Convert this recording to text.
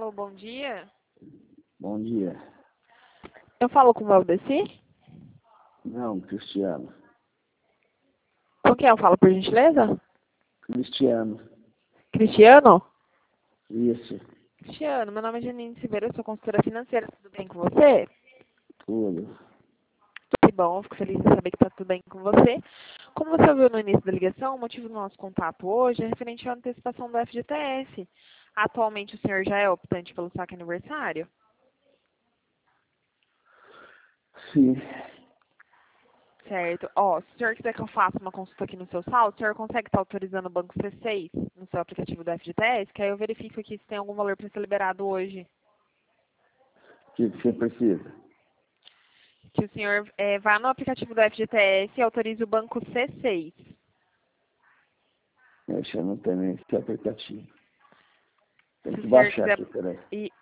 Alô, bom dia. Bom dia. Eu falo com o Valdeci? Não, Cristiano. Com quem eu falo, por gentileza? Cristiano. Cristiano? Isso. Cristiano, meu nome é Janine Silveira, eu sou consultora financeira. Tudo bem com você? Tudo. Que bom, fico feliz em saber que está tudo bem com você. Como você viu no início da ligação, o motivo do nosso contato hoje é referente à antecipação do FGTS. Atualmente o senhor já é optante pelo saque aniversário? Sim. Certo. Ó, se o senhor quiser que eu faça uma consulta aqui no seu saldo, o senhor consegue estar autorizando o Banco C6 no seu aplicativo do FGTS, que aí eu verifico aqui se tem algum valor para ser liberado hoje. O que você precisa? Que o senhor vá no aplicativo do FGTS e autorize o Banco C6. Eu não tenho esse aplicativo. Tem Se que o senhor baixar quiser... aqui, peraí.